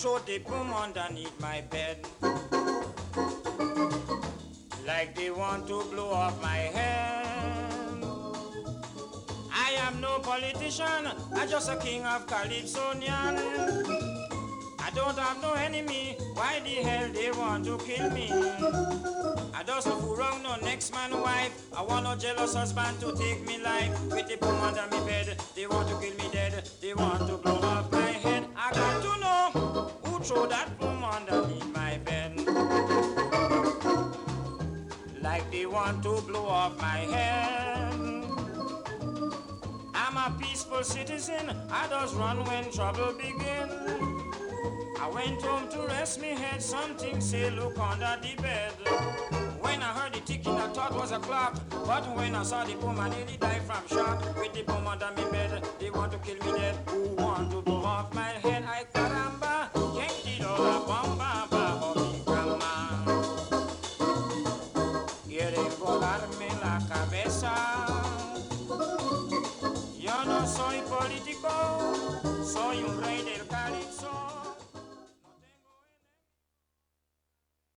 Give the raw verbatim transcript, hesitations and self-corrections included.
throw the boom underneath my bed. Like they want to blow off my head. I am no politician, I'm just a king of Calypsonian. I don't have no enemy, why the hell they want to kill me? I just no fool wrong, no next man wife. I want no jealous husband to take me life. With the boom under me bed, they want to kill me dead. They want to blow off my head. I got to know who throw that boom underneath my bed. Like they want to blow off my head. I'm a peaceful citizen, I just run when trouble begin. I went home to rest me head, something say look under the bed. When I heard the ticking I thought was a clock, but when I saw the boom I nearly died from shock. With the boom under me bed, they want to kill me dead. Who want to blow off my head? I caramba, can't get all the bomba of mi grandma. Quieren volarme la cabeza. Yo no soy político, soy un rey del calipso.